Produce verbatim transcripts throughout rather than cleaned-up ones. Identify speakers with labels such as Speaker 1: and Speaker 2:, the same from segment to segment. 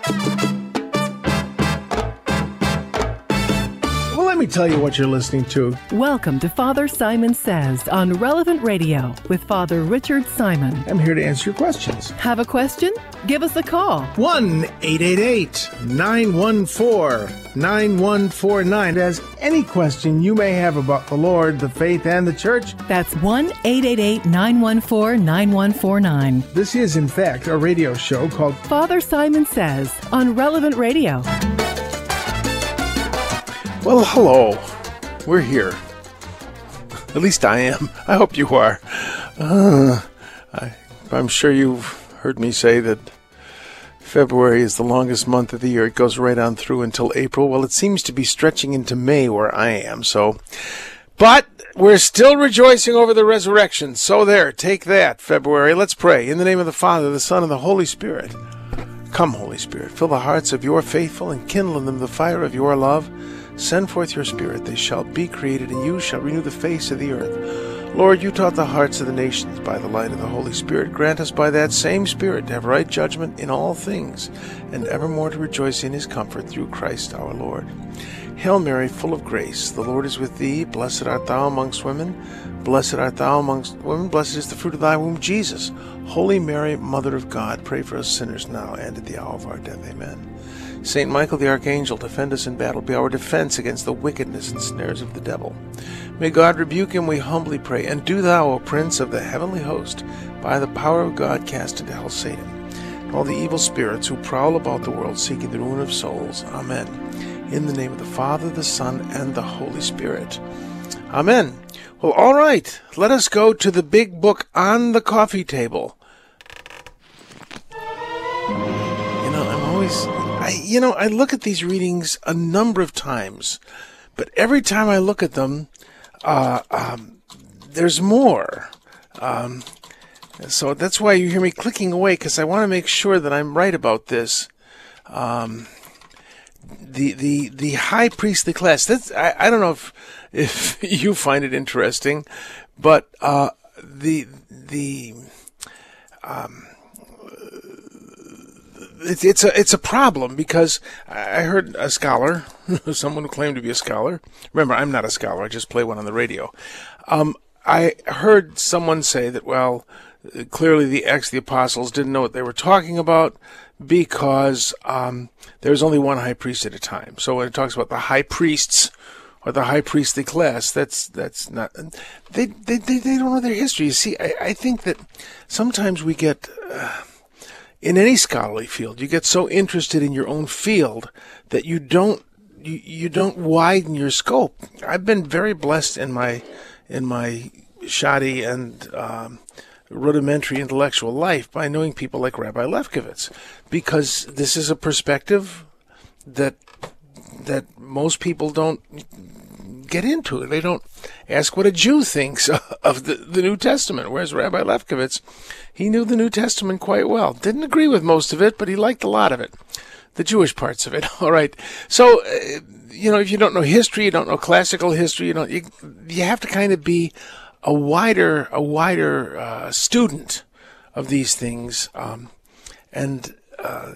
Speaker 1: Well, let me tell you what you're listening to.
Speaker 2: Welcome to Father Simon Says on Relevant Radio with Father Richard Simon.
Speaker 1: I'm here to answer your questions.
Speaker 2: Have a question? Give us a call.
Speaker 1: one eight eight eight, nine one four, nine one four nine. As any question you may have about the Lord, the faith, and the church.
Speaker 2: That's one eight eight eight, nine one four, nine one four nine.
Speaker 1: This is, in fact, a radio show called
Speaker 2: Father Simon Says on Relevant Radio.
Speaker 1: Well, hello. We're here. At least I am. I hope you are. Uh, I, I'm sure you've heard me say that February is the longest month of the year. It goes right on through until April. Well, it seems to be stretching into May where I am, so... But we're still rejoicing over the resurrection. So there, take that, February. Let's pray. In the name of the Father, the Son, and the Holy Spirit. Come, Holy Spirit, fill the hearts of your faithful and kindle in them the fire of your love. Send forth your Spirit. They shall be created, and you shall renew the face of the earth. Lord, you taught the hearts of the nations by the light of the Holy Spirit. Grant us by that same Spirit to have right judgment in all things, and evermore to rejoice in his comfort through Christ our Lord. Hail Mary, full of grace, the Lord is with thee. Blessed art thou amongst women. Blessed art thou amongst women. Blessed is the fruit of thy womb, Jesus. Holy Mary, Mother of God, pray for us sinners now and at the hour of our death. Amen. Saint Michael the Archangel, defend us in battle. Be our defense against the wickedness and snares of the devil. May God rebuke him, we humbly pray. And do thou, O Prince of the heavenly host, by the power of God, cast into hell Satan and all the evil spirits who prowl about the world seeking the ruin of souls. Amen. In the name of the Father, the Son, and the Holy Spirit. Amen. Well, all right. Let us go to the big book on the coffee table. You know, I'm always... I, you know, I look at these readings a number of times, but every time I look at them, uh, um, there's more. Um, so that's why you hear me clicking away, because I want to make sure that I'm right about this. Um, the the the high priestly class. That's I, I don't know if if you find it interesting, but uh, the the um. It's it's a it's a problem because I heard a scholar, someone who claimed to be a scholar. Remember, I'm not a scholar; I just play one on the radio. Um, I heard someone say that well, clearly the Acts of the Apostles didn't know what they were talking about because um, there's only one high priest at a time. So when it talks about the high priests or the high priestly class, that's that's not they they they, they don't know their history. You see, I, I think that sometimes we get. Uh, In any scholarly field, you get so interested in your own field that you don't you, you don't widen your scope. I've been very blessed in my in my shoddy and um, rudimentary intellectual life by knowing people like Rabbi Lefkowitz, because this is a perspective that that most people don't get into. They don't ask what a Jew thinks of the, the New Testament, whereas Rabbi Lefkowitz, he knew the New Testament quite well. Didn't agree with most of it, but he liked a lot of it, the Jewish parts of it. All right. So, uh, you know, if you don't know history, you don't know classical history, you don't. You, you have to kind of be a wider, a wider uh, student of these things, um, and uh,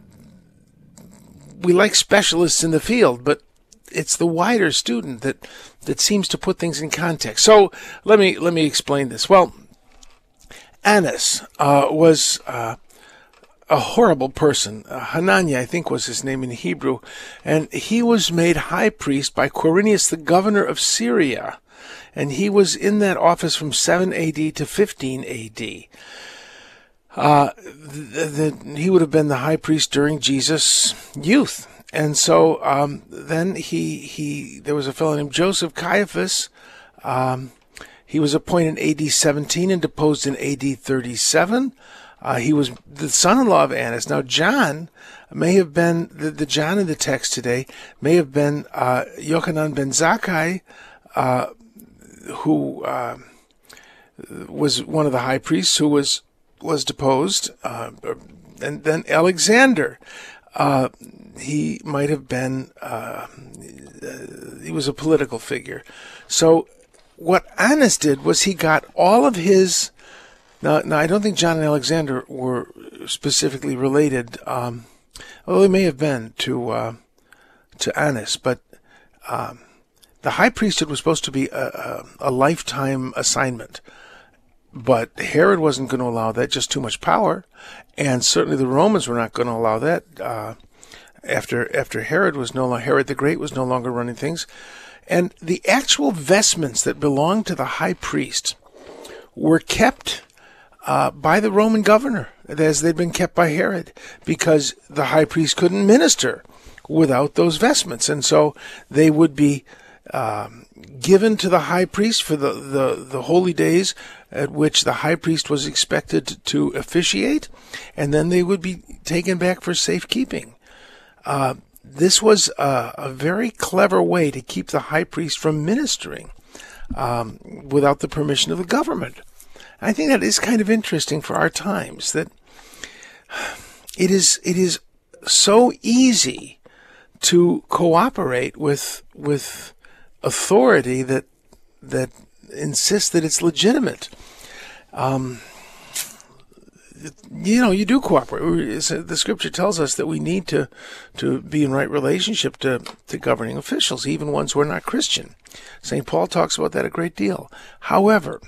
Speaker 1: we like specialists in the field, but it's the wider student that that seems to put things in context. So let me let me explain this. Well, Annas uh, was uh, a horrible person. Uh, Hananiah, I think, was his name in Hebrew, and he was made high priest by Quirinius, the governor of Syria, and he was in that office from seven A D to fifteen A D. Uh, the, the, he would have been the high priest during Jesus' youth. And so um, then he he there was a fellow named Joseph Caiaphas. Um, he was appointed in A D seventeen and deposed in A D thirty-seven. Uh, he was the son-in-law of Annas. Now John may have been the, the John in the text today may have been uh, Yochanan ben Zakkai, uh, who uh, was one of the high priests who was was deposed, uh, and then Alexander. Uh, he might have been, uh, he was a political figure. So what Annas did was he got all of his, now, now I don't think John and Alexander were specifically related. Um, Well, it may have been to uh, to Annas, but um, the high priesthood was supposed to be a, a, a lifetime assignment. But Herod wasn't going to allow that, just too much power, and certainly the Romans were not going to allow that. Uh, after after Herod was no longer Herod the Great was no longer running things, and the actual vestments that belonged to the high priest were kept uh, by the Roman governor, as they'd been kept by Herod, because the high priest couldn't minister without those vestments, and so they would be um, given to the high priest for the, the, the holy days at which the high priest was expected to officiate, and then they would be taken back for safekeeping. Uh, this was a, a very clever way to keep the high priest from ministering um, without the permission of the government. I think that is kind of interesting for our times, that it is it is so easy to cooperate with with authority that that insists that it's legitimate. Um, you know, you do cooperate. The scripture tells us that we need to to be in right relationship to, to governing officials, even ones who are not Christian. Saint Paul talks about that a great deal. However,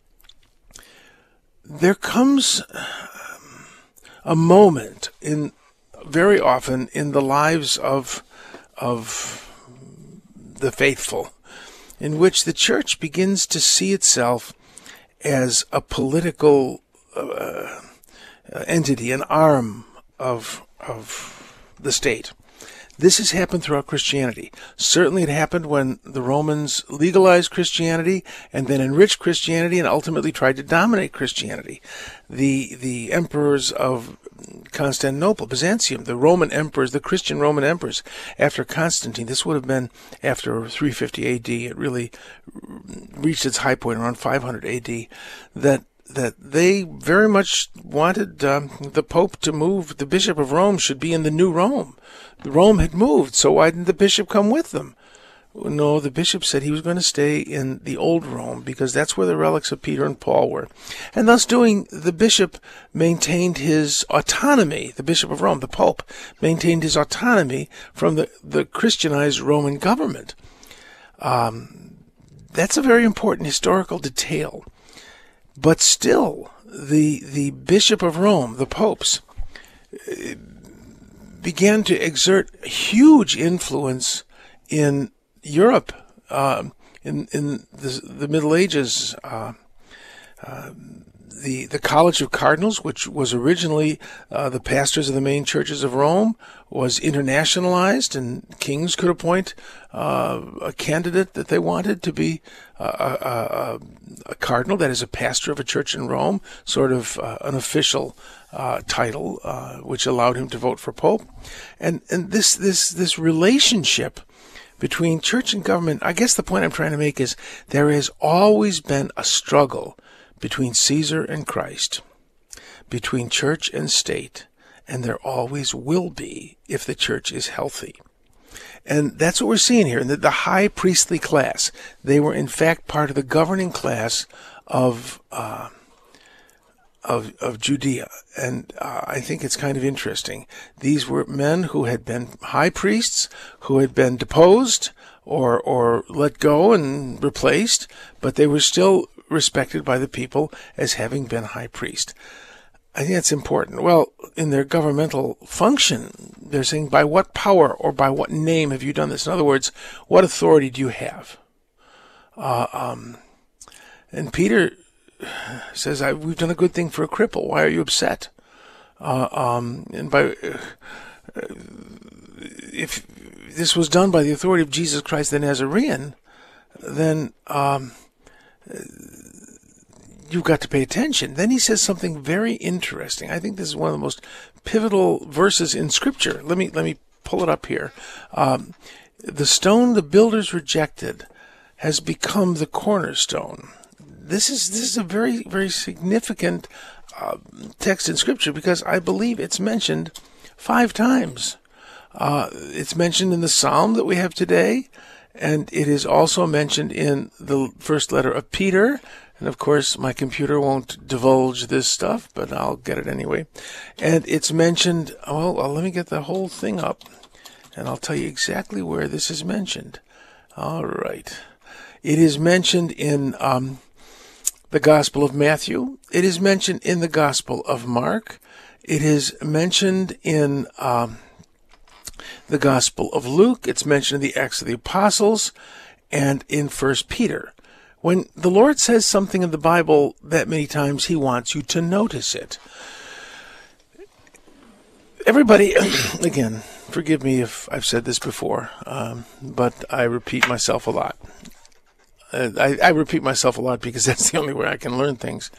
Speaker 1: there comes a moment in very often in the lives of of the faithful in which the church begins to see itself as a political uh, entity, an arm of of the state. This has happened throughout Christianity. Certainly it happened when the Romans legalized Christianity and then enriched Christianity and ultimately tried to dominate Christianity. The the emperors of Constantinople, Byzantium, the Roman emperors, the Christian Roman emperors, after Constantine, this would have been after three fifty A D, it really reached its high point around five hundred A D, that that they very much wanted um, the Pope to move. The Bishop of Rome should be in the new Rome. Rome had moved, so why didn't the bishop come with them? No, the bishop said he was going to stay in the old Rome because that's where the relics of Peter and Paul were. And thus doing, the bishop maintained his autonomy. The Bishop of Rome, the Pope, maintained his autonomy from the, the Christianized Roman government. Um, that's a very important historical detail. But still, the the Bishop of Rome, the popes, began to exert huge influence in Europe, uh, in in the, the Middle Ages. Uh, uh, the the College of Cardinals, which was originally uh, the pastors of the main churches of Rome, was internationalized, and kings could appoint uh, a candidate that they wanted to be a, a, a cardinal, that is, a pastor of a church in Rome, sort of uh, an official uh, title, uh, which allowed him to vote for Pope. And and this this this relationship between church and government, I guess the point I'm trying to make is there has always been a struggle between Caesar and Christ, between church and state, and there always will be if the church is healthy. And that's what we're seeing here. The, the high priestly class, they were in fact part of the governing class of uh, of, of Judea. And uh, I think it's kind of interesting. These were men who had been high priests, who had been deposed or or let go and replaced, but they were still respected by the people as having been high priest. I think that's important. Well, in their governmental function, they're saying, by what power or by what name have you done this? In other words, what authority do you have? Uh, um, and Peter says, I, we've done a good thing for a cripple. Why are you upset? Uh, um, and by uh, if this was done by the authority of Jesus Christ the Nazarene, then um, you've got to pay attention. Then he says something very interesting. I think this is one of the most pivotal verses in Scripture. Let me let me pull it up here. Um, the stone the builders rejected has become the cornerstone. This is this is a very very significant uh, text in Scripture because I believe it's mentioned five times. Uh, it's mentioned in the Psalm that we have today, and it is also mentioned in the first letter of Peter. And of course, my computer won't divulge this stuff, but I'll get it anyway. And it's mentioned, well, well, let me get the whole thing up, and I'll tell you exactly where this is mentioned. All right. It is mentioned in um, the Gospel of Matthew. It is mentioned in the Gospel of Mark. It is mentioned in um, the Gospel of Luke. It's mentioned in the Acts of the Apostles and in First Peter. When the Lord says something in the Bible that many times, he wants you to notice it. Everybody, again, forgive me if I've said this before, um, but I repeat myself a lot. Uh, I, I repeat myself a lot because that's the only way I can learn things.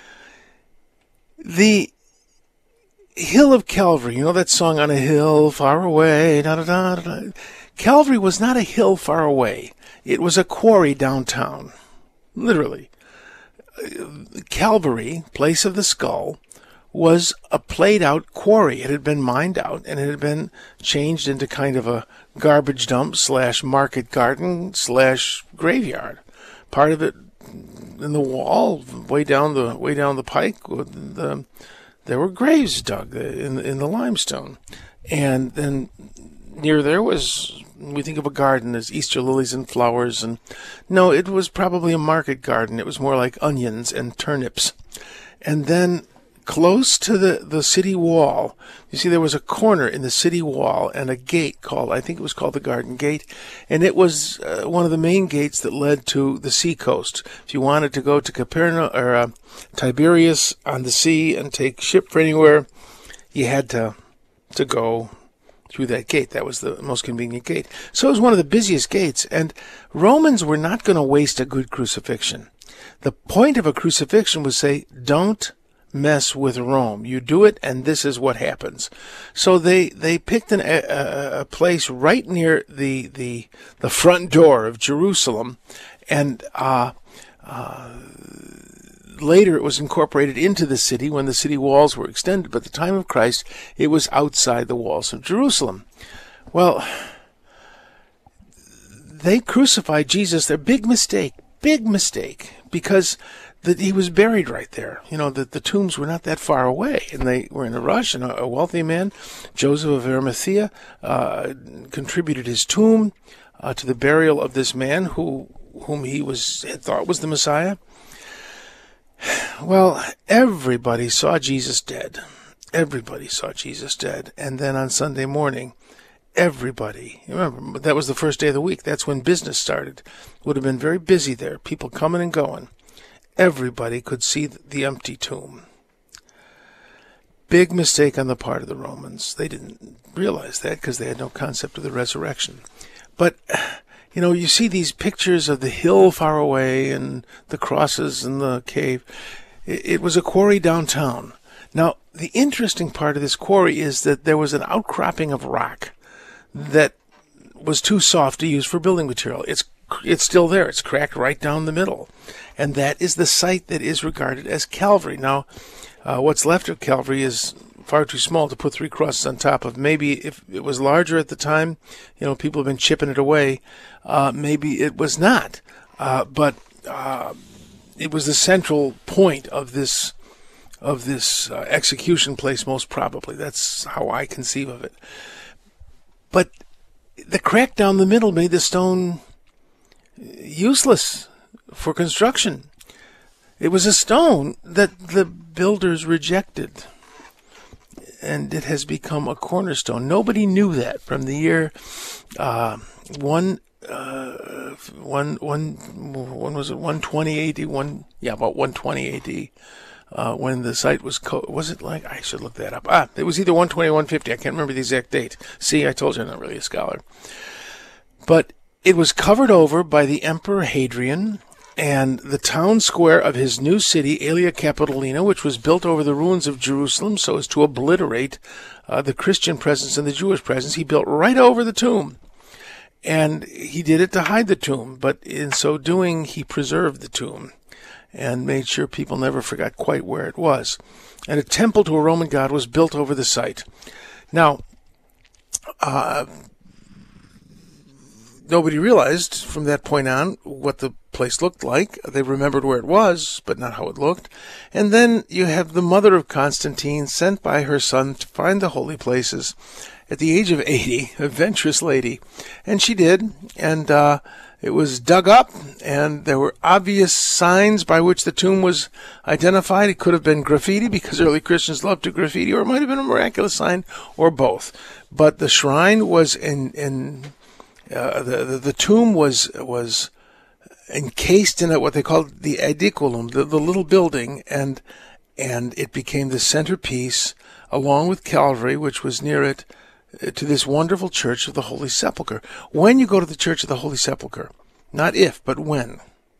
Speaker 1: The Hill of Calvary, you know that song, On a Hill Far Away, da da da da. Calvary was not a hill far away. It was a quarry downtown. Literally. Calvary, place of the skull, was a played-out quarry. It had been mined out, and it had been changed into kind of a garbage dump slash market garden slash graveyard. Part of it in the wall, way down the way down the pike, the, there were graves dug in in the limestone, and then near there was. We think of a garden as Easter lilies and flowers, and no, it was probably a market garden. It was more like onions and turnips. And then close to the, the city wall, you see there was a corner in the city wall and a gate called, I think it was called the Garden Gate, and it was uh, one of the main gates that led to the seacoast. If you wanted to go to Capernaum or uh, Tiberias on the sea and take ship for anywhere, you had to to go through that gate. That was the most convenient gate. So it was one of the busiest gates, and Romans were not going to waste a good crucifixion. The point of a crucifixion was say, don't mess with Rome. You do it, and this is what happens. So they they picked an, a, a place right near the the the front door of Jerusalem, and uh, uh, later it was incorporated into the city when the city walls were extended. But at the time of Christ, it was outside the walls of Jerusalem. Well, they crucified Jesus. Their big mistake, big mistake, because that he was buried right there. You know, that the tombs were not that far away, and they were in a rush, and a, a wealthy man, Joseph of Arimathea, uh, contributed his tomb uh, to the burial of this man who whom he was had thought was the Messiah. Well, everybody saw Jesus dead. Everybody saw Jesus dead. And then on Sunday morning, everybody, remember, that was the first day of the week. That's when business started. Would have been very busy there, people coming and going. Everybody could see the empty tomb. Big mistake on the part of the Romans. They didn't realize that because they had no concept of the resurrection. But you know, you see these pictures of the hill far away and the crosses and the cave. It, it was a quarry downtown. Now, the interesting part of this quarry is that there was an outcropping of rock that was too soft to use for building material. It's it's still there. It's cracked right down the middle. And that is the site that is regarded as Calvary. Now, uh, what's left of Calvary is far too small to put three crosses on top of. Maybe if it was larger at the time, you know, people have been chipping it away. Uh, maybe it was not. Uh, but uh, it was the central point of this of this uh, execution place, most probably. That's how I conceive of it. But the crack down the middle made the stone useless for construction. It was a stone that the builders rejected, and it has become a cornerstone. Nobody knew that from the year uh, one, uh, one, one, when was it? one twenty A D. One, yeah, about one twenty A D. Uh, when the site was, co- was it like, I should look that up. Ah, it was either one twenty or one fifty. I can't remember the exact date. See, I told you I'm not really a scholar. But it was covered over by the Emperor Hadrian, and the town square of his new city, Aelia Capitolina, which was built over the ruins of Jerusalem so as to obliterate uh, the Christian presence and the Jewish presence, he built right over the tomb. And he did it to hide the tomb, but in so doing, he preserved the tomb and made sure people never forgot quite where it was. And a temple to a Roman god was built over the site. Now, uh, nobody realized from that point on what the place looked like. They remembered where it was, but not how it looked. And then you have the mother of Constantine sent by her son to find the holy places at the age of eighty, a venturous lady. And she did, and uh, it was dug up, and there were obvious signs by which the tomb was identified. It could have been graffiti, because early Christians loved to graffiti, or it might have been a miraculous sign, or both. But the shrine was in, in uh, the, the the tomb was was encased in a, what they called the ediculum, the, the little building, and and it became the centerpiece, along with Calvary, which was near it, to this wonderful Church of the Holy Sepulchre. When you go to the Church of the Holy Sepulchre, not if, but when,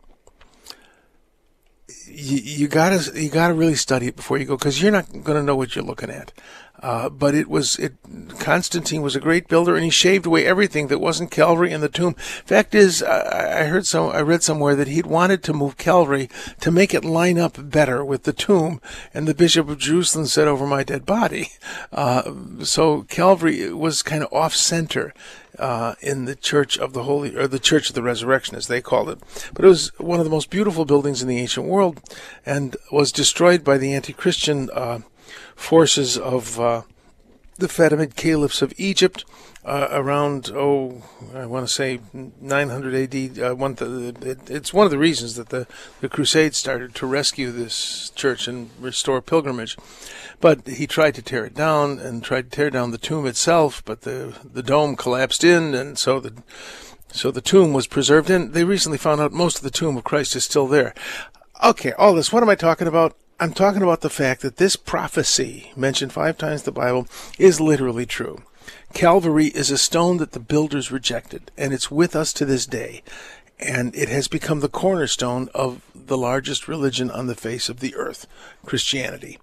Speaker 1: you, you gotta you gotta really study it before you go, because you're not going to know what you're looking at. Uh, but it was it. Constantine was a great builder, and he shaved away everything that wasn't Calvary in the tomb. Fact is, I, I heard some, I read somewhere that he'd wanted to move Calvary to make it line up better with the tomb, and the Bishop of Jerusalem said, "Over my dead body." Uh, so Calvary was kind of off center uh, in the Church of the Holy, or the Church of the Resurrection, as they called it. But it was one of the most beautiful buildings in the ancient world, and was destroyed by the anti-Christian Uh, forces of uh, the Fatimid caliphs of Egypt uh, around, oh, I want to say nine hundred A D. Uh, one th- it, it's one of the reasons that the, the Crusades started to rescue this church and restore pilgrimage. But he tried to tear it down and tried to tear down the tomb itself, but the the dome collapsed in, and so the so the tomb was preserved. And they recently found out most of the tomb of Christ is still there. Okay, all this, what am I talking about? I'm talking about the fact that this prophecy, mentioned five times in the Bible, is literally true. Calvary is a stone that the builders rejected, and it's with us to this day. And it has become the cornerstone of the largest religion on the face of the earth, Christianity.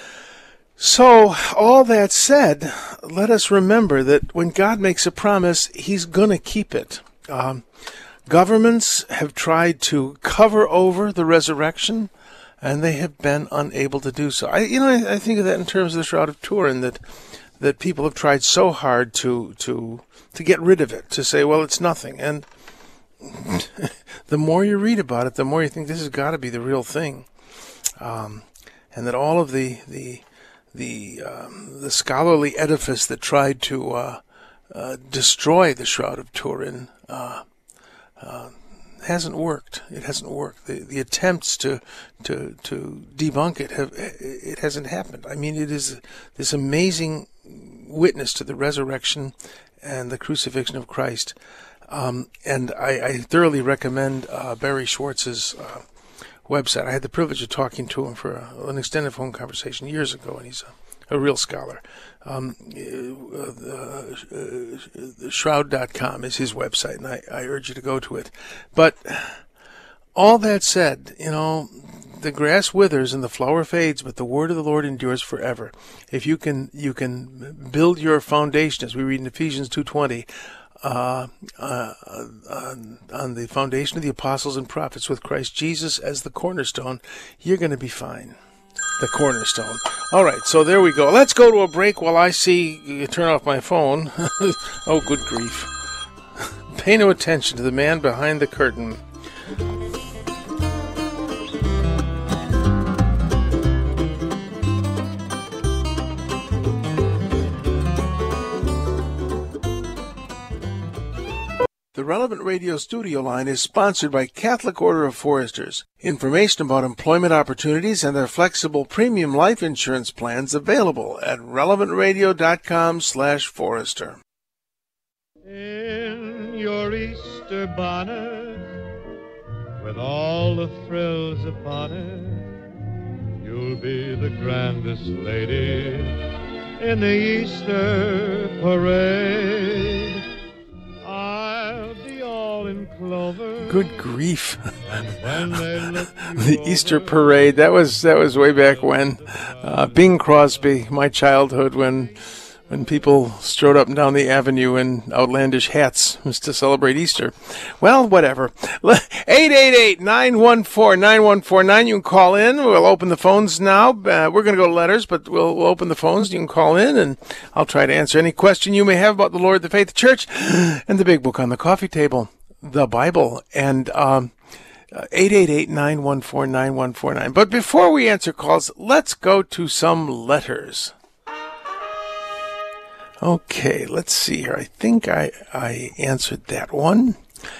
Speaker 1: So, all that said, let us remember that when God makes a promise, He's going to keep it. Um, governments have tried to cover over the resurrection, and they have been unable to do so. I, you know, I, I think of that in terms of the Shroud of Turin, that that people have tried so hard to to to get rid of it, to say, well, it's nothing. And the more you read about it, the more you think this has got to be the real thing, um, and that all of the the the um, the scholarly edifice that tried to uh, uh, destroy the Shroud of Turin Uh, uh, hasn't worked. It hasn't worked. The the attempts to to to debunk it have it hasn't happened. I mean, it is this amazing witness to the resurrection and the crucifixion of Christ. Um, and I, I thoroughly recommend uh, Barry Schwartz's uh, website. I had the privilege of talking to him for a, an extended phone conversation years ago, and he's a, a real scholar. Um, uh, uh, shroud dot com is his website, and I, I urge you to go to it. But all that said, you know, the grass withers and the flower fades, but the word of the Lord endures forever. If you can, you can build your foundation, as we read in Ephesians two twenty, uh, uh, on, on the foundation of the apostles and prophets with Christ Jesus as the cornerstone, you're going to be fine. The cornerstone. All right, so there we go. Let's go to a break while I see you turn off my phone. Oh, good grief. Pay no attention to the man behind the curtain. The Relevant Radio studio line is sponsored by Catholic Order of Foresters. Information about employment opportunities and their flexible premium life insurance plans available at relevant radio dot com slash forester.
Speaker 3: In your Easter bonnet, with all the frills upon it, you'll be the grandest lady in the Easter parade. I'll be all in clover.
Speaker 1: Good grief. The Easter parade, that was that was way back when. Uh, Bing Crosby, my childhood, when when people strode up and down the avenue in outlandish hats to celebrate Easter. Well, whatever. eight eight eight, nine one four, nine one four nine. You can call in. We'll open the phones now. Uh, we're going to go to letters, but we'll, we'll open the phones. You can call in, and I'll try to answer any question you may have about the Lord, the faith, the church, and the big book on the coffee table, the Bible. And um, Uh, eight eight eight, nine one four, nine one four nine. But before we answer calls, let's go to some letters. Okay, let's see here. I think I, I answered that one.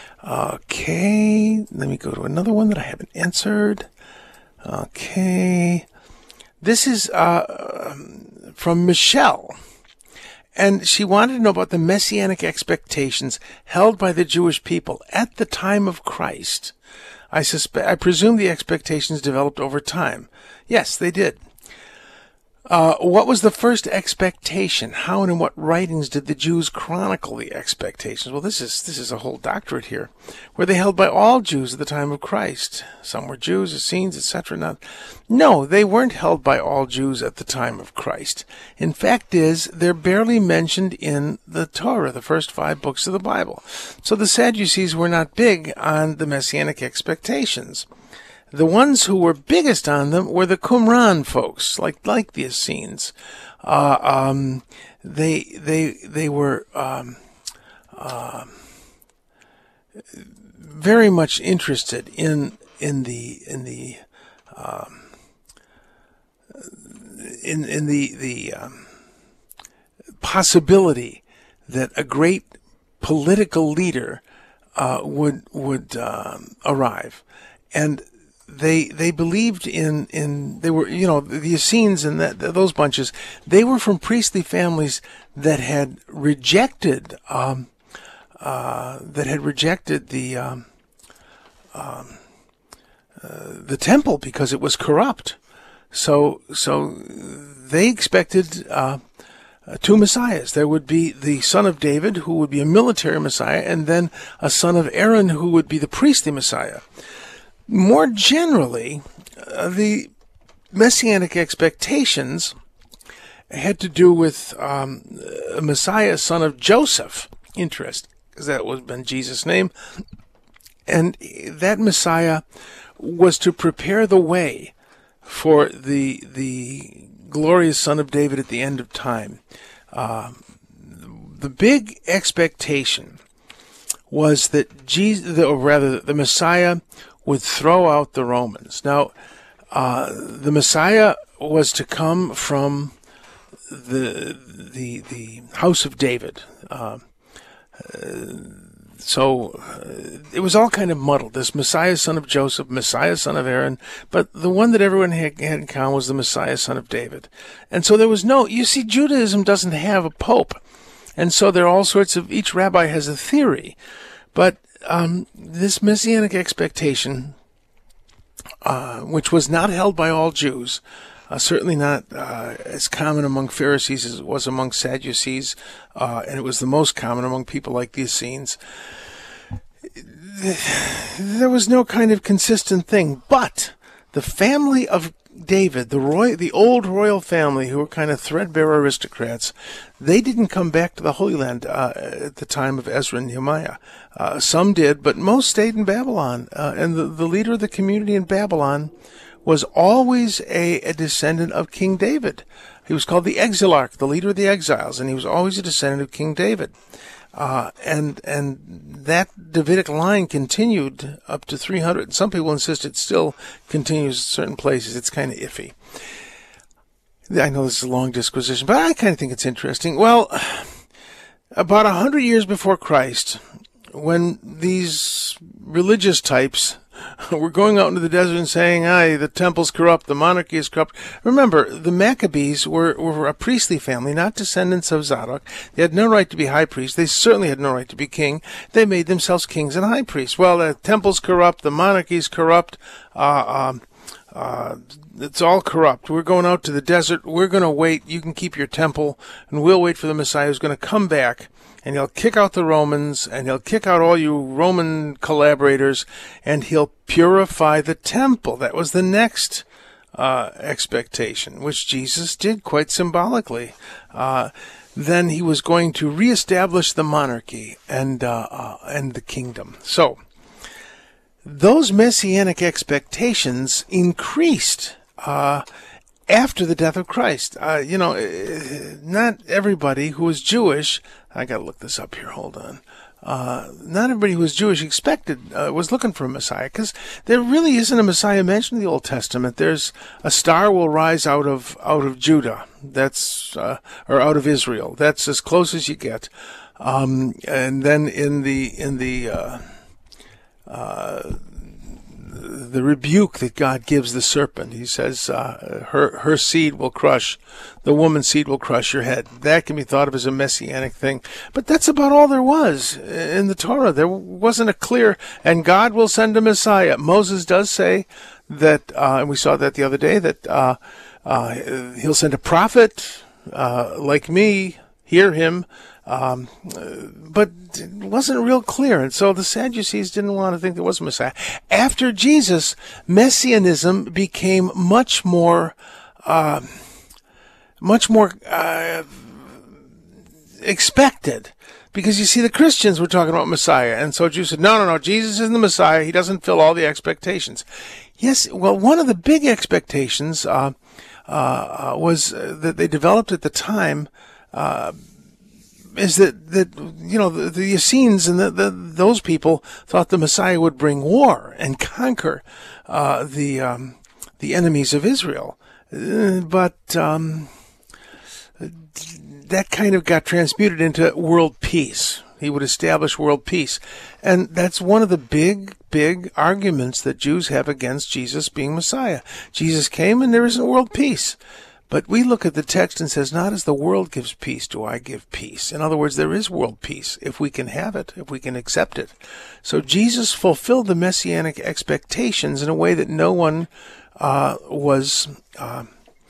Speaker 1: Okay, let me go to another one that I haven't answered. Okay. This is uh, from Michelle. And she wanted to know about the messianic expectations held by the Jewish people at the time of Christ. I suspect, I presume the expectations developed over time. Yes, they did. Uh, what was the first expectation? How and in what writings did the Jews chronicle the expectations? Well, this is this is a whole doctorate here. Were they held by all Jews at the time of Christ? Some were Jews, Essenes, et cetera. Not, no, they weren't held by all Jews at the time of Christ. In fact, is they're barely mentioned in the Torah, the first five books of the Bible. So the Sadducees were not big on the messianic expectations. The ones who were biggest on them were the Qumran folks, like like the Essenes. Uh, um, they they they were um, uh, very much interested in in the in the um, in in the the um, possibility that a great political leader uh, would would um, arrive, and They they believed in, in they were you know the Essenes and that those bunches. They were from priestly families that had rejected um, uh, that had rejected the um, um, uh, the temple because it was corrupt. So so they expected uh, two messiahs. There would be the son of David, who would be a military messiah, and then a son of Aaron, who would be the priestly messiah. More generally, uh, the messianic expectations had to do with um, a Messiah, son of Joseph. Interesting, because that would have been Jesus' name. And that Messiah was to prepare the way for the the glorious son of David at the end of time. Uh, the big expectation was that Jesus, or rather, the Messiah would throw out the Romans. Now, uh, the Messiah was to come from the the the house of David. Uh, uh, so uh, it was all kind of muddled. This Messiah, son of Joseph, Messiah, son of Aaron, but the one that everyone had, had in common was the Messiah, son of David. And so there was no, you see, Judaism doesn't have a pope. And so there are all sorts of, each rabbi has a theory. But Um, this messianic expectation, uh, which was not held by all Jews, uh, certainly not uh, as common among Pharisees as it was among Sadducees, uh, and it was the most common among people like the Essenes. There was no kind of consistent thing, but the family of David, the roy, the old royal family, who were kind of threadbare aristocrats, they didn't come back to the Holy Land uh, at the time of Ezra and Nehemiah. Uh, some did, but most stayed in Babylon. Uh, and the, the leader of the community in Babylon was always a, a descendant of King David. He was called the Exilarch, the leader of the exiles, and he was always a descendant of King David. Uh, and and that Davidic line continued up to three hundred. Some people insist it still continues in certain places. It's kind of iffy. I know this is a long disquisition, but I kind of think it's interesting. Well, about a hundred years before Christ, when these religious types were going out into the desert and saying, aye, the temple's corrupt, the monarchy is corrupt. Remember, the Maccabees were, were a priestly family, not descendants of Zadok. They had no right to be high priests. They certainly had no right to be king. They made themselves kings and high priests. Well, the temple's corrupt, the monarchy's corrupt, uh, um, uh, it's all corrupt. We're going out to the desert. We're going to wait. You can keep your temple, and we'll wait for the Messiah who's going to come back. And he'll kick out the Romans, and he'll kick out all you Roman collaborators, and he'll purify the temple. That was the next uh, expectation, which Jesus did quite symbolically. Uh, then he was going to reestablish the monarchy and uh, uh, and the kingdom. So those messianic expectations increased uh, after the death of Christ. Uh, you know, not everybody who was Jewish. I got to look this up here. Hold on. uh, not everybody who was Jewish expected, uh, was looking for a Messiah, because there really isn't a Messiah mentioned in the Old Testament. There's a star will rise out of out of Judah, that's uh, or out of Israel. That's as close as you get. Um, and then in the in the uh, uh, the rebuke that God gives the serpent, he says, uh, her her seed will crush, the woman's seed will crush your head. That can be thought of as a messianic thing. But that's about all there was in the Torah. There wasn't a clear, and God will send a Messiah. Moses does say that, uh, and we saw that the other day, that uh, uh, he'll send a prophet uh, like me, hear him. Um, but it wasn't real clear, and so the Sadducees didn't want to think there was a Messiah. After Jesus, Messianism became much more, uh, much more uh, expected, because you see, the Christians were talking about Messiah, and so Jews said, no, no, no, Jesus isn't the Messiah. He doesn't fill all the expectations. Yes, well, one of the big expectations uh, uh, was that they developed at the time. Uh, is that, that you know, the, the Essenes and the, the, those people thought the Messiah would bring war and conquer uh, the um, the enemies of Israel. Uh, but um, that kind of got transmuted into world peace. He would establish world peace. And that's one of the big, big arguments that Jews have against Jesus being Messiah. Jesus came and there isn't world peace. But we look at the text and says, not as the world gives peace do I give peace. In other words, there is world peace if we can have it, if we can accept it. So Jesus fulfilled the messianic expectations in a way that no one uh, was uh,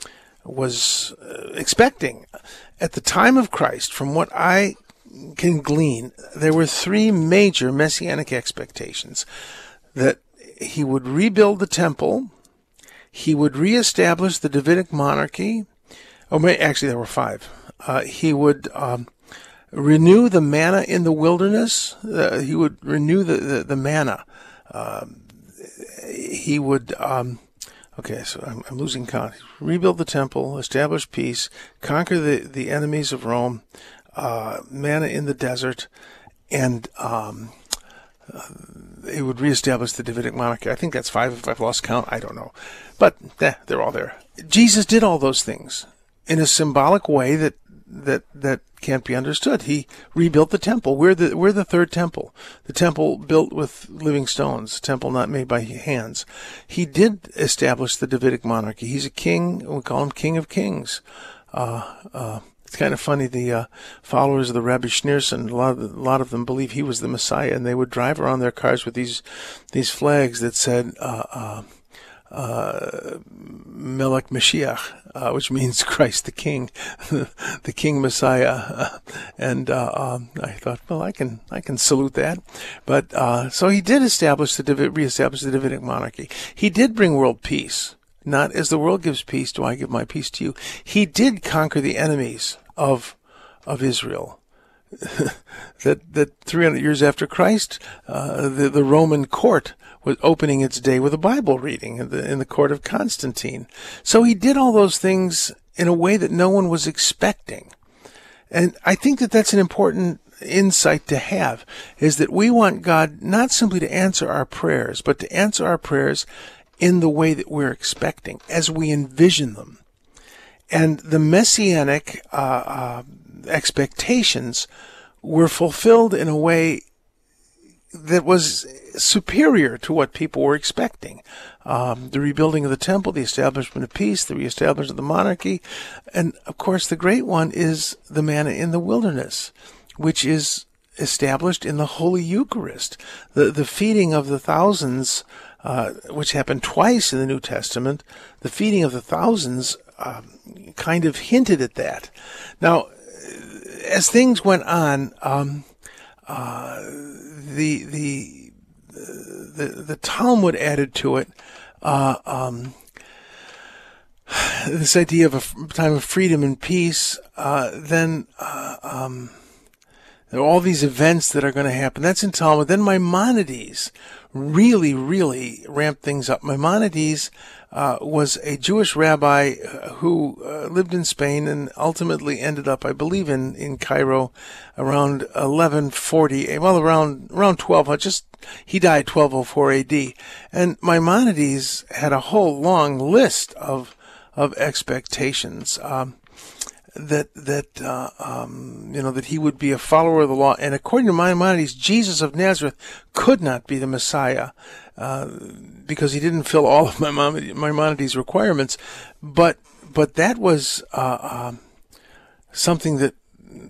Speaker 1: was uh, expecting. At the time of Christ, from what I can glean, there were three major messianic expectations: that he would rebuild the temple, he would reestablish the Davidic monarchy. Oh, actually, there were five. Uh, he would um, renew the manna in the wilderness. Uh, he would renew the, the, the manna. Uh, he would, um, okay, so I'm, I'm losing count. Rebuild the temple, establish peace, conquer the, the enemies of Rome, uh, manna in the desert, and um, uh, he would reestablish the Davidic monarchy. I think that's five if I've lost count. I don't know. But eh, they're all there. Jesus did all those things in a symbolic way that that that can't be understood. He rebuilt the temple. We're the we're the third temple. The temple built with living stones, a temple not made by hands. He did establish the Davidic monarchy. He's a king. We call him King of Kings. Uh, uh, It's kind of funny, the uh, followers of the Rabbi Schneerson, a lot of, a lot of them believe he was the Messiah, and they would drive around their cars with these these flags that said uh, uh, uh, Melech Mashiach, uh, which means Christ the King, the King Messiah. And uh, um, I thought, well, I can I can salute that. But uh, so he did establish the David, reestablish the Davidic monarchy. He did bring world peace. Not as the world gives peace, do I give my peace to you. He did conquer the enemies of of Israel. that that three hundred years after Christ, uh, the the Roman court was opening its day with a Bible reading in the in the court of Constantine. So he did all those things in a way that no one was expecting, and I think that that's an important insight to have. Is that we want God not simply to answer our prayers, but to answer our prayers in the way that we're expecting, as we envision them. And the messianic uh, uh, expectations were fulfilled in a way that was superior to what people were expecting. Um, the rebuilding of the temple, the establishment of peace, the reestablishment of the monarchy, and of course the great one is the manna in the wilderness, which is established in the Holy Eucharist, the, the feeding of the thousands, Uh, which happened twice in the New Testament. The feeding of the thousands uh, kind of hinted at that. Now, as things went on, um, uh, the, the the the Talmud added to it uh, um, this idea of a time of freedom and peace. Uh, then uh, um, there are all these events that are going to happen. That's in Talmud. Then Maimonides really, really ramped things up. Maimonides uh, was a Jewish rabbi who uh, lived in Spain and ultimately ended up, I believe, in, in Cairo around eleven forty, well, around around twelve, just he died twelve oh four A D. And Maimonides had a whole long list of of expectations. Um, that that uh, um, you know that he would be a follower of the law, and according to Maimonides, Jesus of Nazareth could not be the Messiah uh, because he didn't fill all of Maimonides' requirements. But but that was uh, uh, something that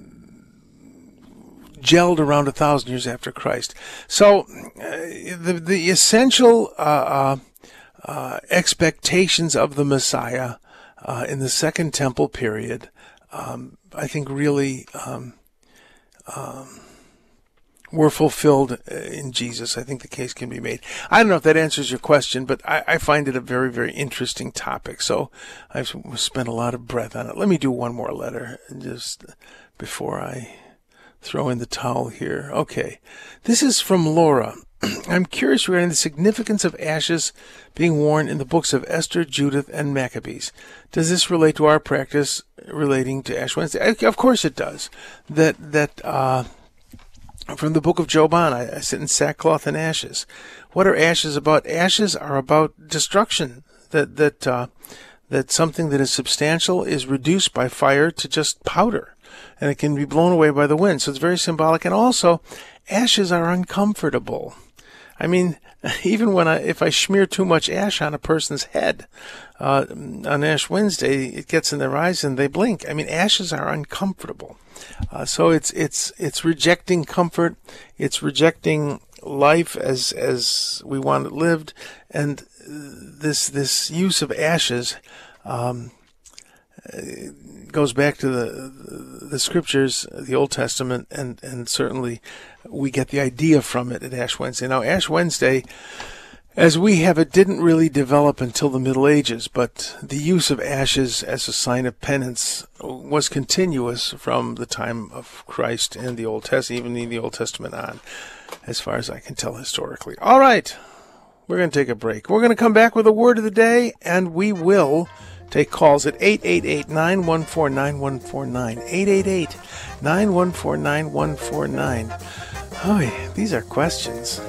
Speaker 1: gelled around a thousand years after Christ. So uh, the the essential uh, uh, uh, expectations of the Messiah uh, in the Second Temple period, Um, I think really um, um, were fulfilled in Jesus. I think the case can be made. I don't know if that answers your question, but I, I find it a very, very interesting topic. So I've spent a lot of breath on it. Let me do one more letter just before I throw in the towel here. Okay. This is from Laura. I'm curious regarding the significance of ashes being worn in the books of Esther, Judith, and Maccabees. Does this relate to our practice relating to Ash Wednesday? Of course it does. That that uh, from the book of Job on, I, I sit in sackcloth and ashes. What are ashes about? Ashes are about destruction. That that uh, that something that is substantial is reduced by fire to just powder, and it can be blown away by the wind. So it's very symbolic. And also, ashes are uncomfortable. I mean, even when I, if I smear too much ash on a person's head uh, on Ash Wednesday, it gets in their eyes and they blink. I mean, ashes are uncomfortable. Uh, so it's it's it's rejecting comfort. It's rejecting life as as we want it lived. And this this use of ashes um, goes back to the the scriptures, the Old Testament, and and certainly we get the idea from it at Ash Wednesday. Now, Ash Wednesday, as we have it, didn't really develop until the Middle Ages, but the use of ashes as a sign of penance was continuous from the time of Christ and the Old Testament, even in the Old Testament on, as far as I can tell historically. All right, we're going to take a break. We're going to come back with a word of the day, and we will take calls at eight eight eight, nine one four, nine one four nine, eight eight eight, nine one four, nine one four nine. Oh, yeah, these are questions.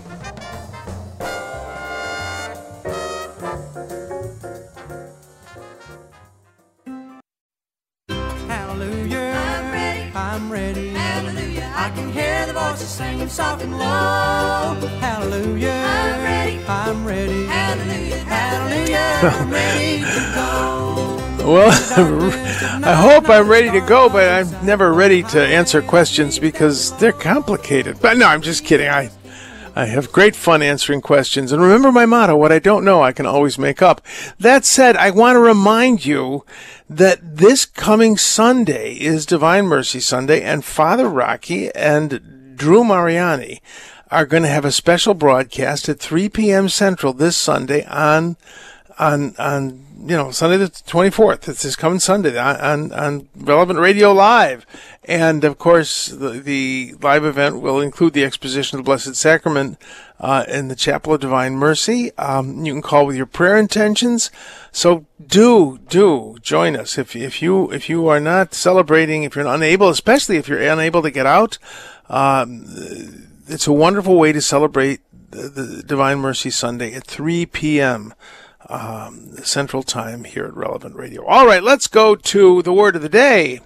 Speaker 4: Hallelujah, I'm ready, I'm ready. Hallelujah, I can hear the voices singing soft and low. Hallelujah, I'm ready, I'm ready. Hallelujah, hallelujah, I'm ready to go.
Speaker 1: Well, I hope I'm ready to go, but I'm never ready to answer questions because they're complicated. But no, I'm just kidding. I I have great fun answering questions. And remember my motto, what I don't know, I can always make up. That said, I want to remind you that this coming Sunday is Divine Mercy Sunday, and Father Rocky and Drew Mariani are going to have a special broadcast at three p.m. Central this Sunday on on on you know Sunday the twenty-fourth. It's this coming Sunday on on, on Relevant Radio Live, and of course the, the live event will include the exposition of the Blessed Sacrament uh, in the Chapel of Divine Mercy. Um, you can call with your prayer intentions. So do do join us if if you if you are not celebrating, if you're unable, especially if you're unable to get out. Um, it's a wonderful way to celebrate the, the Divine Mercy Sunday at three p.m. Um, Central Time here at Relevant Radio. All right, let's go to the word of the day.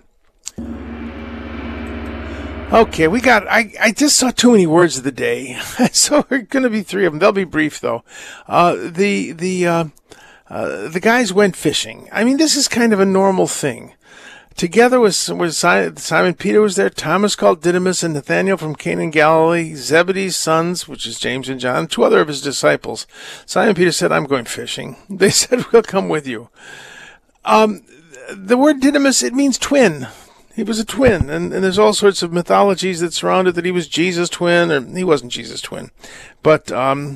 Speaker 1: Okay, we got, I, I just saw too many words of the day. So we're going to be three of them. They'll be brief, though. Uh, the, the, uh, uh, the guys went fishing. I mean, this is kind of a normal thing. Together was, was Simon, Simon Peter was there, Thomas called Didymus, and Nathanael from Cana in Galilee, Zebedee's sons, which is James and John, two other of his disciples. Simon Peter said, I'm going fishing. They said, we'll come with you. Um, the word Didymus, it means twin. He was a twin, and, and there's all sorts of mythologies that surrounded that he was Jesus' twin, or he wasn't Jesus' twin. But um,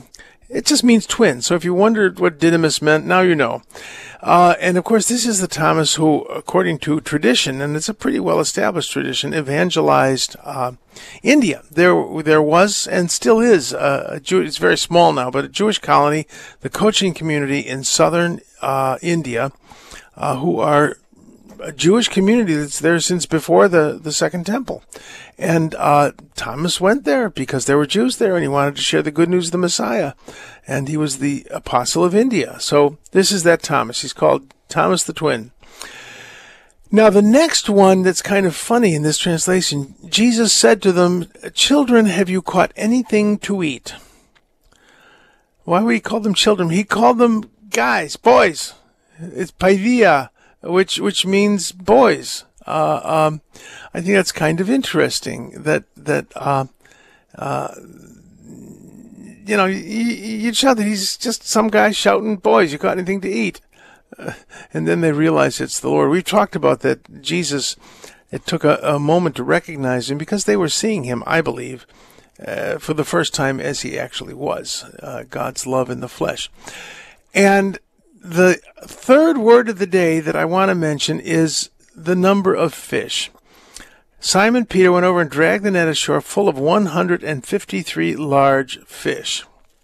Speaker 1: It just means twin. So if you wondered what Didymus meant, now you know. Uh, and of course, this is the Thomas who, according to tradition, and it's a pretty well-established tradition, evangelized uh, India. There, there was and still is a, a Jew. It's very small now, but a Jewish colony, the Cochin community in southern uh, India, uh, who are a Jewish community that's there since before the, the Second Temple. And uh, Thomas went there because there were Jews there, and he wanted to share the good news of the Messiah. And he was the apostle of India. So this is that Thomas. He's called Thomas the Twin. Now, the next one that's kind of funny in this translation, Jesus said to them, "Children, have you caught anything to eat?" Why would he call them children? He called them guys, boys. It's paivia, which which means boys. Uh, um, I think that's kind of interesting that that uh, uh, you know you, you shout that he's just some guy shouting, "Boys, you got anything to eat?" Uh, and then they realize it's the Lord. We've talked about that. Jesus, it took a, a moment to recognize him because they were seeing him, I believe, uh, for the first time as he actually was, uh, God's love in the flesh. And the third word of the day that I want to mention is the number of fish. Simon Peter went over and dragged the net ashore full of one hundred fifty-three large fish.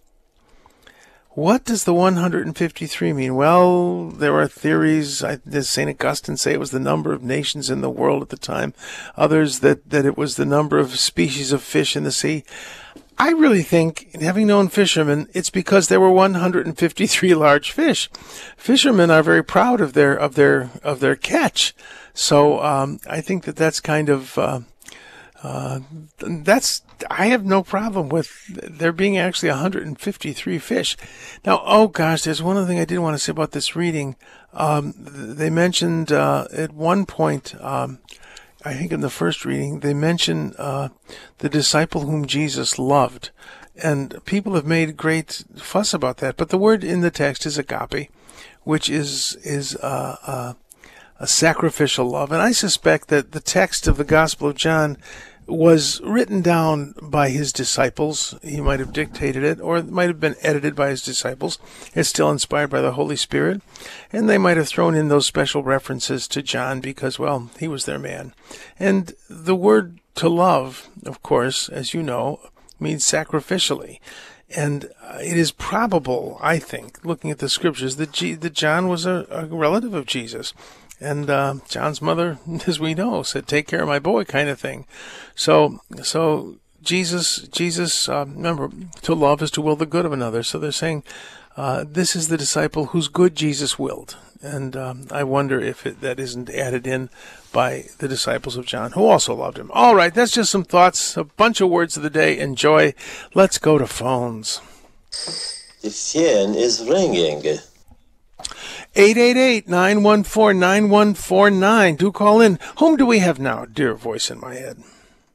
Speaker 1: What does the one hundred fifty-three mean? Well, there are theories. I, does Saint Augustine say it was the number of nations in the world at the time? Others that, that it was the number of species of fish in the sea. I really think, having known fishermen, it's because there were one hundred fifty-three large fish. Fishermen are very proud of their of their of their catch, so um, I think that that's kind of uh, uh, that's. I have no problem with there being actually one hundred fifty-three fish. Now, oh gosh, there's one other thing I did want to say about this reading. Um, they mentioned uh, at one point. Um, I think in the first reading, they mention uh, the disciple whom Jesus loved. And people have made great fuss about that. But the word in the text is agape, which is is uh, uh, a sacrificial love. And I suspect that the text of the Gospel of John was written down by his disciples. He might have dictated it, or it might have been edited by his disciples. It's still inspired by the Holy Spirit. And they might have thrown in those special references to John because, well, he was their man. And the word to love, of course, as you know, means sacrificially. And it is probable, I think, looking at the scriptures, that, G- that John was a, a relative of Jesus. And uh, John's mother, as we know, said, "Take care of my boy," kind of thing. So, so Jesus, Jesus, uh, remember, to love is to will the good of another. So they're saying, uh, this is the disciple whose good Jesus willed. And um, I wonder if it, that isn't added in by the disciples of John, who also loved him. All right, that's just some thoughts, a bunch of words of the day. Enjoy. Let's go to phones.
Speaker 5: The phone is ringing.
Speaker 1: eight eight eight, nine one four, nine one four nine. Do call in. Whom do we have now? Dear voice in my head.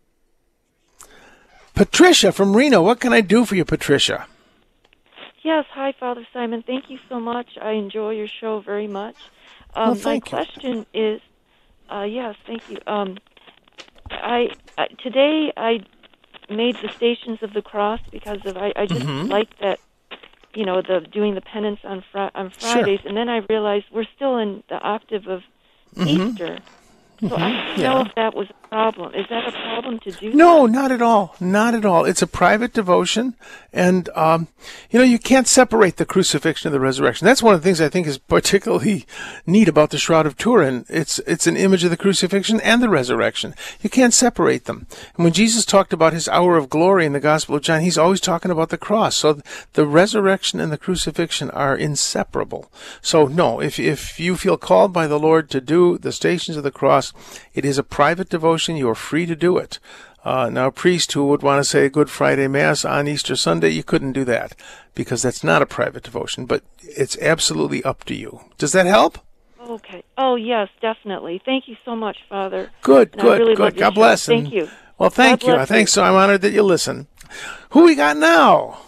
Speaker 1: Patricia from Reno. What can I do for you, Patricia?
Speaker 6: Yes. Hi, Father Simon. Thank you so much. I enjoy your show very much. Um,
Speaker 1: well, thank
Speaker 6: my
Speaker 1: you.
Speaker 6: question is, uh, yes, thank you. Um, I, I today I made the Stations of the Cross because of I, I just
Speaker 1: Mm-hmm.
Speaker 6: like that. You know, the doing the penance on fr- on Fridays,
Speaker 1: Sure.
Speaker 6: and then I realized we're still in the octave of
Speaker 1: Mm-hmm.
Speaker 6: Easter. So I don't
Speaker 1: Yeah.
Speaker 6: know if that was a problem. Is that a problem to do
Speaker 1: No,
Speaker 6: that?
Speaker 1: not at all. Not at all. It's a private devotion. And, um, you know, you can't separate the crucifixion and the resurrection. That's one of the things I think is particularly neat about the Shroud of Turin. It's, it's an image of the crucifixion and the resurrection. You can't separate them. And when Jesus talked about his hour of glory in the Gospel of John, he's always talking about the cross. So the resurrection and the crucifixion are inseparable. So no, if, if you feel called by the Lord to do the Stations of the Cross, it is a private devotion. You are free to do it. Uh, now, a priest who would want to say a Good Friday Mass on Easter Sunday, you couldn't do that because that's not a private devotion, but it's absolutely up to you. Does that help?
Speaker 6: Okay. Oh, yes, definitely. Thank you so much, Father.
Speaker 1: Good,
Speaker 6: And I
Speaker 1: good,
Speaker 6: really
Speaker 1: good.
Speaker 6: love your
Speaker 1: God
Speaker 6: show.
Speaker 1: bless.
Speaker 6: Thank
Speaker 1: And-
Speaker 6: you.
Speaker 1: Well, thank
Speaker 6: God
Speaker 1: you. I
Speaker 6: bless
Speaker 1: think
Speaker 6: you.
Speaker 1: so. I'm honored that you listen. Who we got now?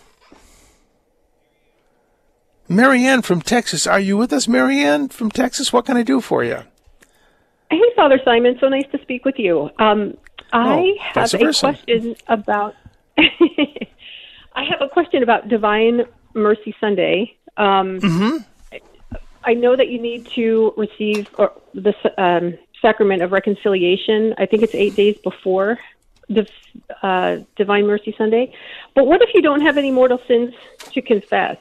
Speaker 1: Marianne from Texas. Are you with us, Marianne from Texas? What can I do for you?
Speaker 7: Hey, Father Simon. So nice to speak with you. Um, I have
Speaker 1: vice
Speaker 7: a
Speaker 1: versa.
Speaker 7: question about. I have a question about divine Mercy Sunday. Um,
Speaker 1: Mm-hmm.
Speaker 7: I know that you need to receive or the um, sacrament of reconciliation. I think it's eight days before the uh, Divine Mercy Sunday. But what if you don't have any mortal sins to confess?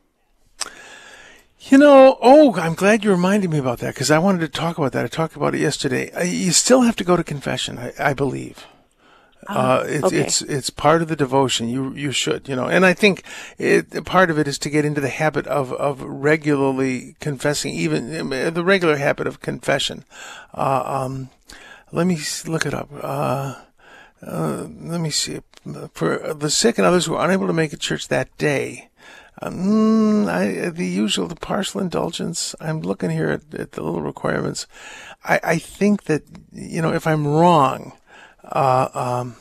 Speaker 1: You know, oh, I'm glad you reminded me about that, because I wanted to talk about that. I talked about it yesterday. Uh, You still have to go to confession, I, I believe. Uh, it's,
Speaker 7: okay.
Speaker 1: it's, it's part of the devotion. You, you should, you know, and I think it, part of it is to get into the habit of, of regularly confessing, even the regular habit of confession. Uh, um, let me s- look it up. Uh, uh, let me see. For the sick and others who are unable to make it to church that day, um, I, the usual, the partial indulgence. I'm looking here at, at the little requirements. I, I think that, you know, if I'm wrong, Uh, um,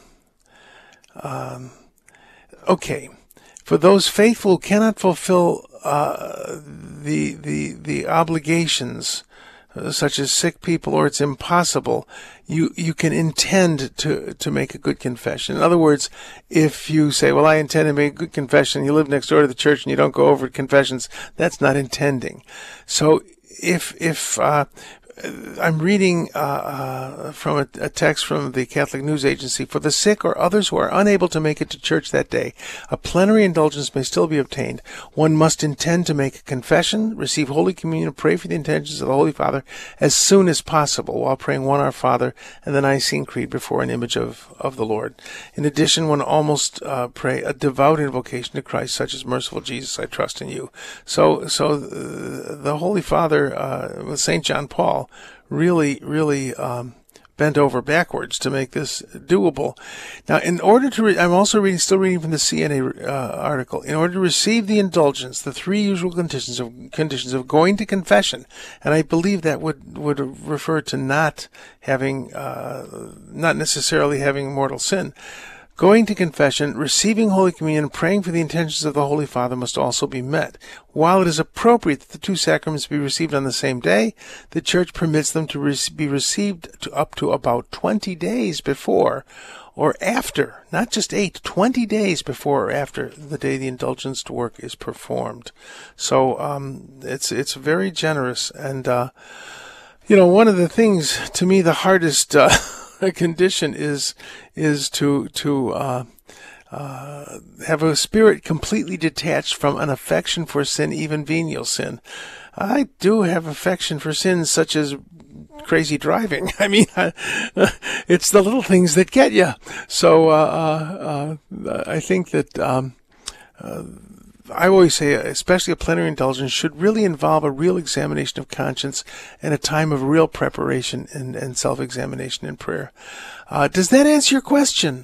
Speaker 1: um, okay. For those faithful who cannot fulfill uh, the the the obligations, uh, such as sick people, or it's impossible, you you can intend to to make a good confession. In other words, if you say, "Well, I intend to make a good confession," you live next door to the church and you don't go over confessions, that's not intending. So if if uh, I'm reading uh, uh, from a, a text from the Catholic News Agency. For the sick or others who are unable to make it to church that day, a plenary indulgence may still be obtained. One must intend to make a confession, receive Holy Communion, pray for the intentions of the Holy Father as soon as possible while praying one Our Father and the Nicene Creed before an image of, of the Lord. In addition, one almost uh, pray a devout invocation to Christ, such as, "Merciful Jesus, I trust in you." So, so uh, the Holy Father, uh, Saint John Paul, really, really um, bent over backwards to make this doable. Now, in order to, re- I'm also reading, still reading from the C N A uh, article. In order to receive the indulgence, the three usual conditions of conditions of going to confession, and I believe that would would refer to not having, uh, not necessarily having mortal sin. Going to confession, receiving Holy Communion, and praying for the intentions of the Holy Father must also be met. While it is appropriate that the two sacraments be received on the same day, the Church permits them to re- be received to up to about twenty days before or after, not just eight, twenty days before or after the day the indulgence work is performed. So um, it's it's very generous. And, uh, you know, one of the things, to me, the hardest uh, condition is is to to uh, uh, have a spirit completely detached from an affection for sin, even venial sin. I do have affection for sins such as crazy driving. I mean, I, it's the little things that get you. So uh, uh, I think that um, uh, I always say, especially a plenary indulgence, should really involve a real examination of conscience and a time of real preparation and, and self-examination and prayer. Uh, does that answer your question?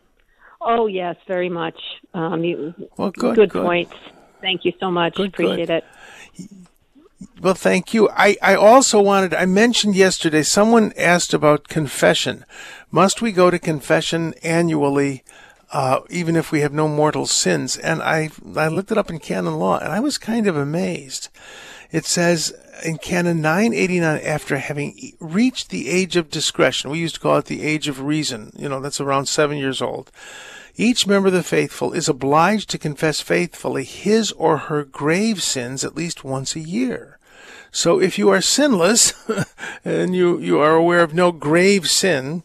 Speaker 7: Oh, yes, very much. Um, you,
Speaker 1: Well, good.
Speaker 7: good
Speaker 1: good.
Speaker 7: points. Thank you so much.
Speaker 1: Good,
Speaker 7: Appreciate
Speaker 1: good.
Speaker 7: it.
Speaker 1: Well, thank you. I, I also wanted, I mentioned yesterday, someone asked about confession. Must we go to confession annually, uh, even if we have no mortal sins? And I, I looked it up in canon law, and I was kind of amazed. It says in Canon nine eighty-nine, after having reached the age of discretion, we used to call it the age of reason, you know, that's around seven years old, each member of the faithful is obliged to confess faithfully his or her grave sins at least once a year. So if you are sinless and you, you are aware of no grave sin,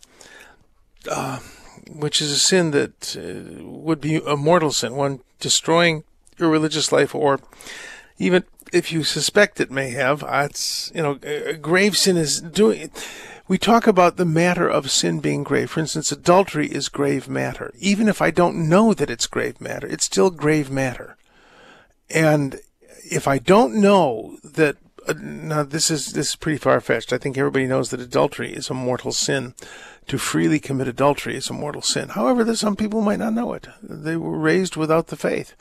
Speaker 1: uh, which is a sin that uh, would be a mortal sin, one destroying your religious life, or even if you suspect it may have, uh, it's, you know, a grave sin is doing it. We talk about the matter of sin being grave. For instance, adultery is grave matter. Even if I don't know that it's grave matter, it's still grave matter. And if I don't know that, uh, now this is this is pretty far-fetched. I think everybody knows that adultery is a mortal sin. To freely commit adultery is a mortal sin. However, there's some people who might not know it. They were raised without the faith.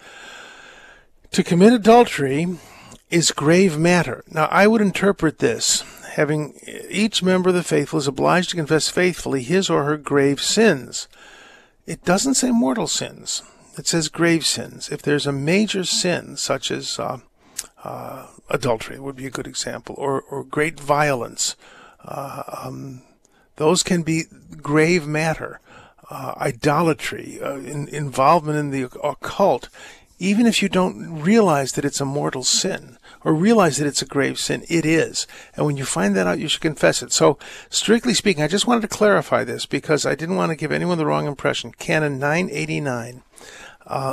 Speaker 1: To commit adultery is grave matter. Now, I would interpret this, having each member of the faithful is obliged to confess faithfully his or her grave sins. It doesn't say mortal sins. It says grave sins. If there's a major sin, such as uh, uh, adultery would be a good example, or, or great violence, uh, um, those can be grave matter. Uh, idolatry, uh, in, involvement in the occult even if you don't realize that it's a mortal sin or realize that it's a grave sin, it is. And when you find that out, you should confess it. So, strictly speaking, I just wanted to clarify this because I didn't want to give anyone the wrong impression. Canon nine eighty-nine. Uh,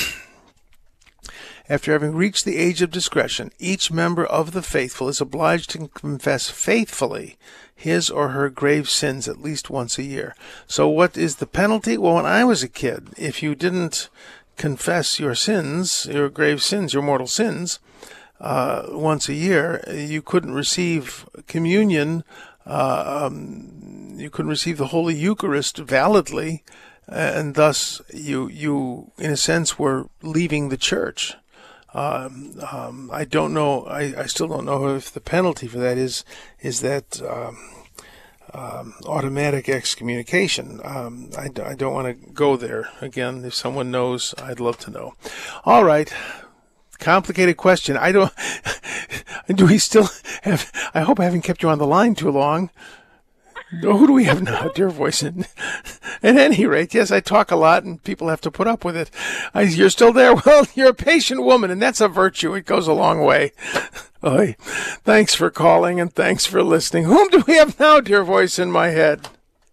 Speaker 1: After having reached the age of discretion, each member of the faithful is obliged to confess faithfully his or her grave sins at least once a year. So what is the penalty? Well, when I was a kid, if you didn't confess your sins, your grave sins, your mortal sins, uh, once a year, you couldn't receive communion, uh, um, you couldn't receive the Holy Eucharist validly, and thus you, you, in a sense, were leaving the church. Um, um, I don't know. I, I still don't know if the penalty for that is is that um, um, automatic excommunication. Um, I, I don't want to go there again. If someone knows, I'd love to know. All right, complicated question. I don't. Do we still have? I hope I haven't kept you on the line too long. Who do we have now, dear voice? At any rate, yes, I talk a lot, and people have to put up with it. I, you're still there? Well, you're a patient woman, and that's a virtue. It goes a long way. Oy. Thanks for calling, and thanks for listening. Whom do we have now, dear voice in my head?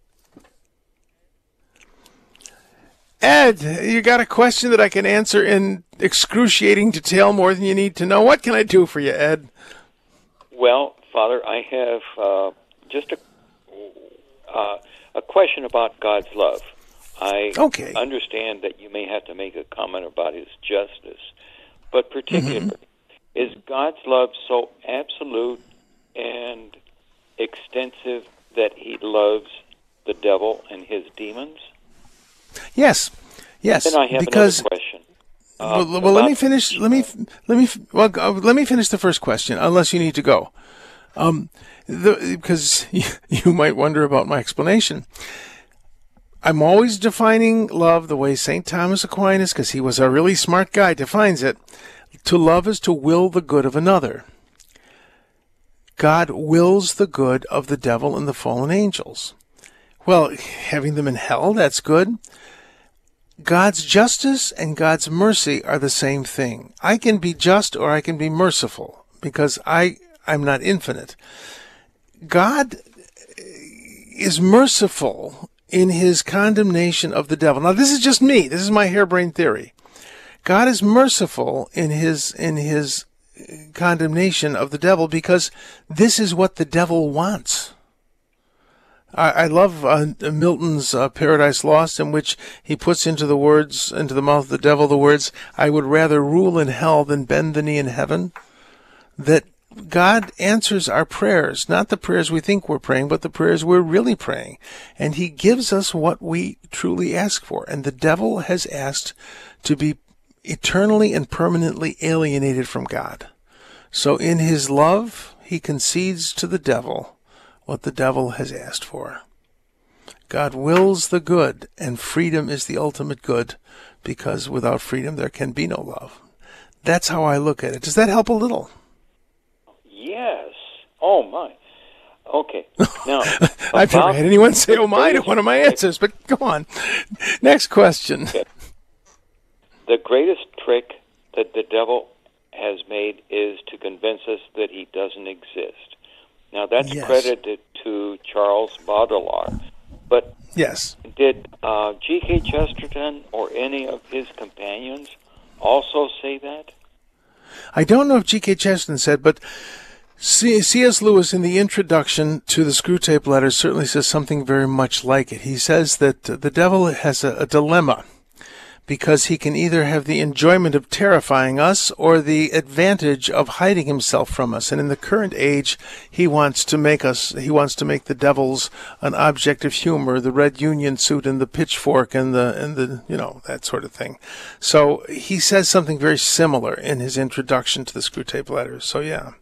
Speaker 1: Ed, you got a question that I can answer in excruciating detail more than you need to know. What can I do for you, Ed?
Speaker 8: Well, Father, I have uh, just a Uh, a question about God's love. I
Speaker 1: okay.
Speaker 8: understand that you may have to make a comment about his justice, but particularly, mm-hmm. is God's love so absolute and extensive that he loves the devil and his demons?
Speaker 1: Yes, yes.
Speaker 8: Then I have
Speaker 1: because,
Speaker 8: another question.
Speaker 1: Uh, well,
Speaker 8: well
Speaker 1: let me finish. Let me let me well uh, let me finish the first question, unless you need to go. Um, the, because you, you might wonder about my explanation. I'm always defining love the way Saint Thomas Aquinas, because he was a really smart guy, defines it. To love is to will the good of another. God wills the good of the devil and the fallen angels. Well, having them in hell, that's good. God's justice and God's mercy are the same thing. I can be just or I can be merciful, because I, I'm not infinite. God is merciful in his condemnation of the devil. Now, this is just me. This is my harebrained theory. God is merciful in his in his condemnation of the devil because this is what the devil wants. I, I love uh, Milton's uh, Paradise Lost, in which he puts into the words, into the mouth of the devil, the words, "I would rather rule in hell than bend the knee in heaven." That God answers our prayers, not the prayers we think we're praying, but the prayers we're really praying. And he gives us what we truly ask for. And the devil has asked to be eternally and permanently alienated from God. So in his love, he concedes to the devil what the devil has asked for. God wills the good, and freedom is the ultimate good, because without freedom there can be no love. That's how I look at it. Does that help a little?
Speaker 8: Yes. Oh, my. Okay. Now,
Speaker 1: I've never had anyone say, oh, my, to one of my answers, but go on. Next question.
Speaker 8: Okay. The greatest trick that the devil has made is to convince us that he doesn't exist. Now, that's
Speaker 1: yes.
Speaker 8: credited to Charles Baudelaire. But
Speaker 1: yes.
Speaker 8: did uh, G K Chesterton or any of his companions also say that?
Speaker 1: I don't know if G K Chesterton said, but C S Lewis in the introduction to the Screwtape Letters certainly says something very much like it. He says that the devil has a, a dilemma, because he can either have the enjoyment of terrifying us or the advantage of hiding himself from us. And in the current age, he wants to make us, he wants to make the devils an object of humor, the red union suit and the pitchfork and the, and the, you know, that sort of thing. So he says something very similar in his introduction to the Screwtape Letters. So yeah.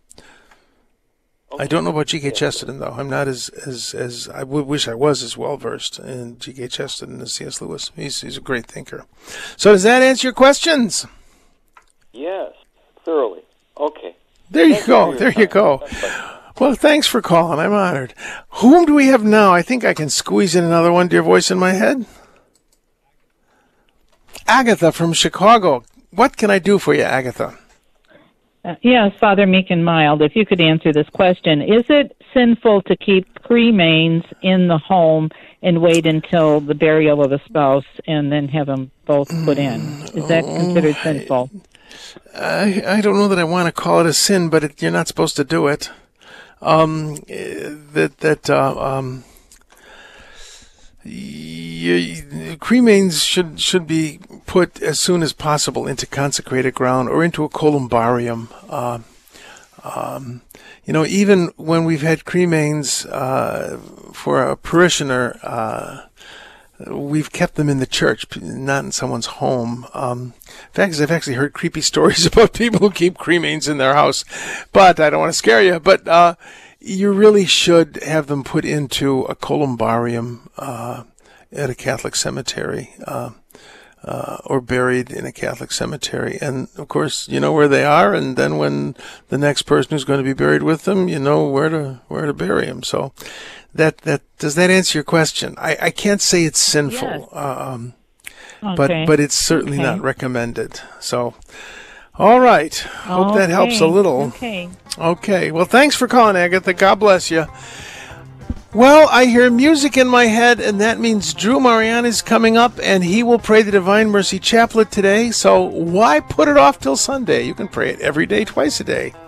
Speaker 1: I don't know about G K Chesterton, though. I'm not as, as, as I w- wish I was as well-versed in G K Chesterton as C S Lewis. He's, he's a great thinker. So does that answer your questions?
Speaker 8: Yes, thoroughly. Okay.
Speaker 1: There you go. There you go. Well, thanks for calling. I'm honored. Whom do we have now? I think I can squeeze in another one, dear voice in my head. Agatha from Chicago. what can I do for you, Agatha?
Speaker 9: Uh, yes, Father Meek and Mild, if you could answer this question. Is it sinful to keep cremains in the home and wait until the burial of a spouse and then have them both put in? Is that considered
Speaker 1: oh,
Speaker 9: sinful?
Speaker 1: I, I don't know that I want to call it a sin, but it, you're not supposed to do it. Um, that that uh, um, you, cremains should should be put as soon as possible into consecrated ground or into a columbarium. Uh, um, you know, even when we've had cremains uh, for a parishioner, uh, we've kept them in the church, not in someone's home. Um, in fact, I've actually heard creepy stories about people who keep cremains in their house, but I don't want to scare you. But uh, you really should have them put into a columbarium uh, at a Catholic cemetery uh, uh, or buried in a Catholic cemetery. And, of course, you know where they are, and then when the next person who's going to be buried with them, you know where to where to bury them. So that that does that answer your question? I, I can't say it's sinful,
Speaker 9: Yes.
Speaker 1: um,
Speaker 9: Okay.
Speaker 1: but but it's certainly
Speaker 9: Okay.
Speaker 1: not recommended. So, all right. Hope that helps a
Speaker 9: Okay.
Speaker 1: little.
Speaker 9: Okay.
Speaker 1: Okay. Well, thanks for calling, Agatha. God bless you. Well, I hear music in my head, and that means Drew Mariani is coming up, and he will pray the Divine Mercy Chaplet today. So why put it off till Sunday? You can pray it every day, twice a day.